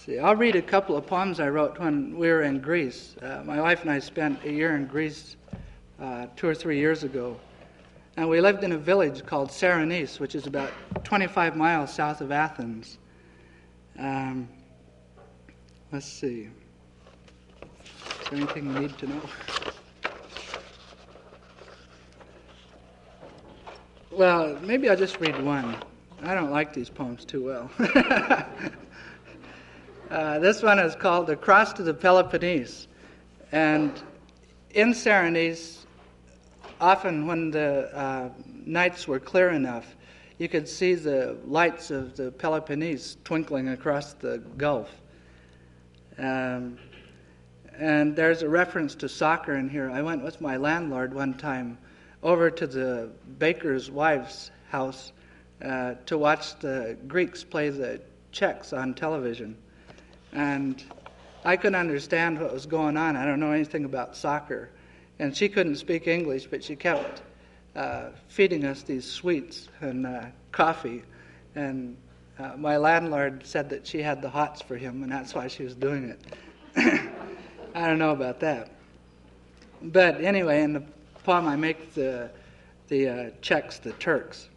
See, I'll read a couple of poems I wrote when we were in Greece. My wife and I spent a year in Greece 2 or 3 years ago. And we lived in a village called Serenis, which is about 25 miles south of Athens. Let's see. Is there anything you need to know? Well, maybe I'll just read one. I don't like these poems too well. This one is called Across to the Peloponnese. And in Serenis, often when the nights were clear enough, you could see the lights of the Peloponnese twinkling across the Gulf. And there's a reference to soccer in here. I went with my landlord one time over to the baker's wife's house to watch the Greeks play the Czechs on television. And I couldn't understand what was going on. I don't know anything about soccer. And she couldn't speak English, but she kept feeding us these sweets and coffee. And my landlord said that she had the hots for him, and that's why she was doing it. I don't know about that. But anyway, in the poem I make the Czechs the Turks.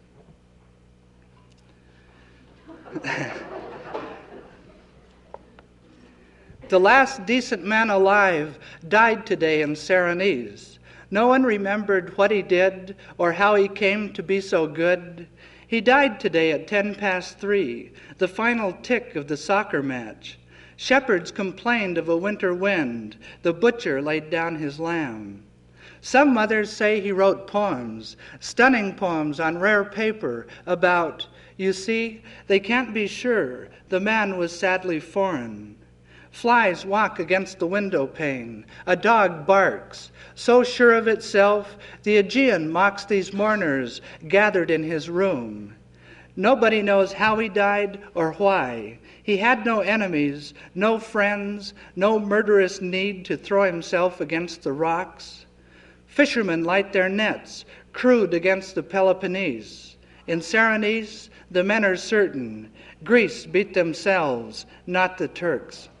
The last decent man alive died today in Serenis. No one remembered what he did or how he came to be so good. He died today at 3:10, the final tick of the soccer match. Shepherds complained of a winter wind. The butcher laid down his lamb. Some mothers say he wrote poems, stunning poems on rare paper about, you see, they can't be sure, the man was sadly foreign. Flies walk against the window pane. A dog barks. So sure of itself, the Aegean mocks these mourners gathered in his room. Nobody knows how he died or why. He had no enemies, no friends, no murderous need to throw himself against the rocks. Fishermen light their nets, crude against the Peloponnese. In Serenis, the men are certain. Greece beat themselves, not the Turks.